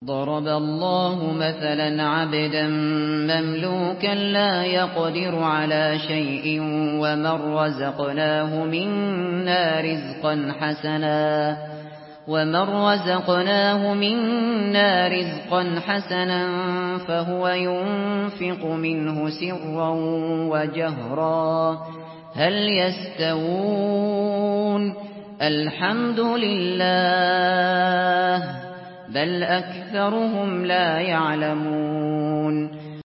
ضرب الله مثلا عبدا مملوكا لا يقدر على شيء ومن رزقناه منا رزقا حسنا فهو ينفق منه سرا وجهرا هل يستوون الحمد لله بل أكثرهم لا يعلمون